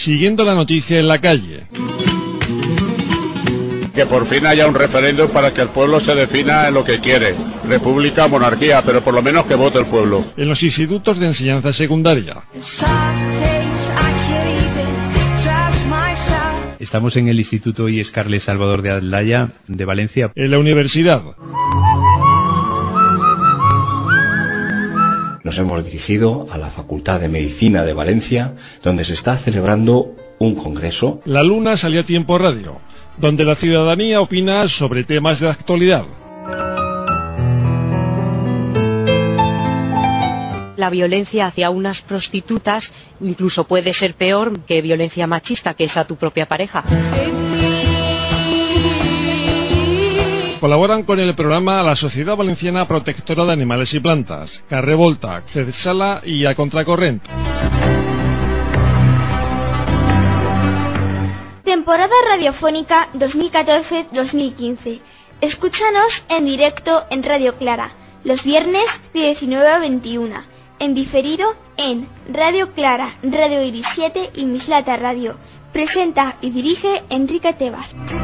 siguiendo la noticia en la calle. Que por fin haya un referéndum para que el pueblo se defina en lo que quiere, república o monarquía, pero por lo menos que vote el pueblo. En los institutos de enseñanza secundaria. Estamos en el Instituto I. Carles Salvador de Aldaya, de Valencia. En la universidad. Nos hemos dirigido a la Facultad de Medicina de Valencia, donde se está celebrando un congreso. La Luna salió a Tiempo Radio, donde la ciudadanía opina sobre temas de actualidad. La violencia hacia unas prostitutas incluso puede ser peor que violencia machista, que es a tu propia pareja. Colaboran con el programa la Sociedad Valenciana Protectora de Animales y Plantas, Carrevolta, CEDSALA y A Contracorrent. Temporada radiofónica 2014-2015. Escúchanos en directo en Radio Clara, los viernes de 19 a 21. En diferido en Radio Clara, Radio Iris 7 y Mislata Radio. Presenta y dirige Enrique Tebar.